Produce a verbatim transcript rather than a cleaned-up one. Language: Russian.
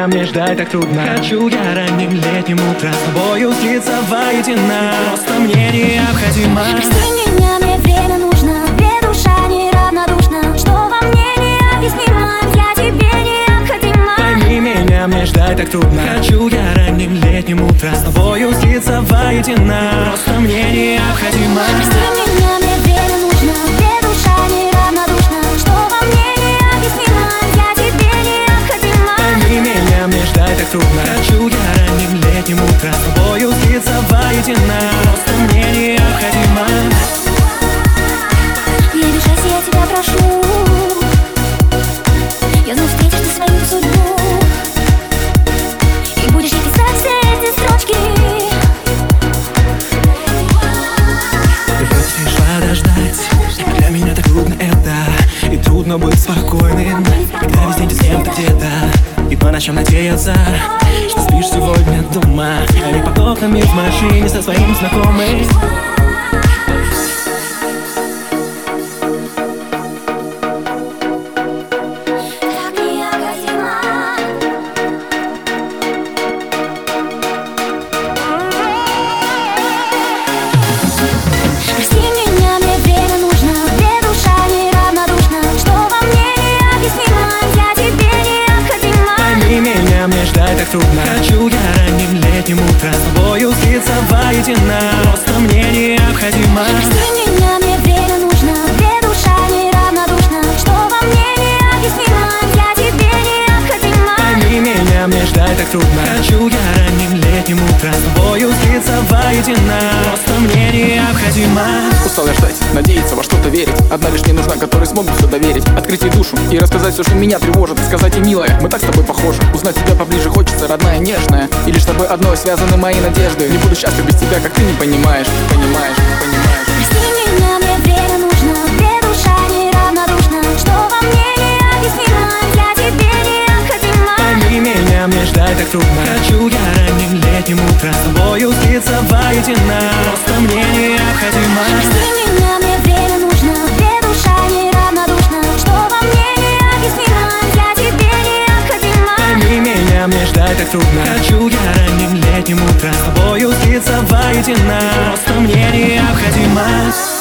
меня мне ждать так трудно. Хочу я ранним летним утром с тобою слиться воедино. Просто мне необходимо. Прости меня, мне время нужно, где душа неравнодушна. Что во мне необъяснимо, я тебе необходима. Пойми меня, мне ждать так трудно. Хочу я ранним летним утром с тобою слиться воедино. Просто мне необходимо. Прости меня, мне время нужно, где душа неравнодушна. Что во мне необъяснимо, я тебе необходима. Пойми меня, мне ждать так трудно. Хочу я ранним летним утром с тобою слиться воедино. Просто мне необходимо. Не обижайся, я тебя прошу. Я знаю, встретишь ты свою судьбу и будешь писать все эти строчки. Ты пришла дождать. Для меня так трудно это. И трудно быть спокойным, когда весь день ты с кем-то где-то. И по ночам надеяться, что спишь сегодня дома, а не под окнами в машине со своим знакомым. Так трудно. Хочу я ранним летним утром с тобою слиться воедино. Просто мне необходимо. Прости меня, мне время нужно, где душа неравнодушна. Что во мне необъяснимо, я тебе необходима. Пойми меня, мне ждать так трудно. Хочу я ранним летним утром с тобою слиться воедино. Просто мне необходимо. Устал я ждать, надеяться, во что-то верить. Одна лишь не нужна, которой смогу все доверить. Открыть ей душу и рассказать все, что меня тревожит. Сказать ей, милая, мы так с тобой похожи. Узнать тебя поближе хочется, родная, нежная. И лишь с тобой одной связаны мои надежды. Не буду счастлив без тебя, как ты не понимаешь. Понимаешь, понимаешь. Прости меня, мне время нужно, где душа неравнодушна. Что во мне необъяснимо, я тебе необходима. Пойми меня, мне ждать так трудно. Хочу я ранним летним утром с тобою слиться воедино. Просто мне необходимо. Прости меня, мне время нужно, где душа неравнодушна. Что во мне необъяснимо, я тебе необходима. Пойми меня, мне ждать так трудно. Хочу я ранним летним утром с тобою слиться воедино. Просто мне необходимо.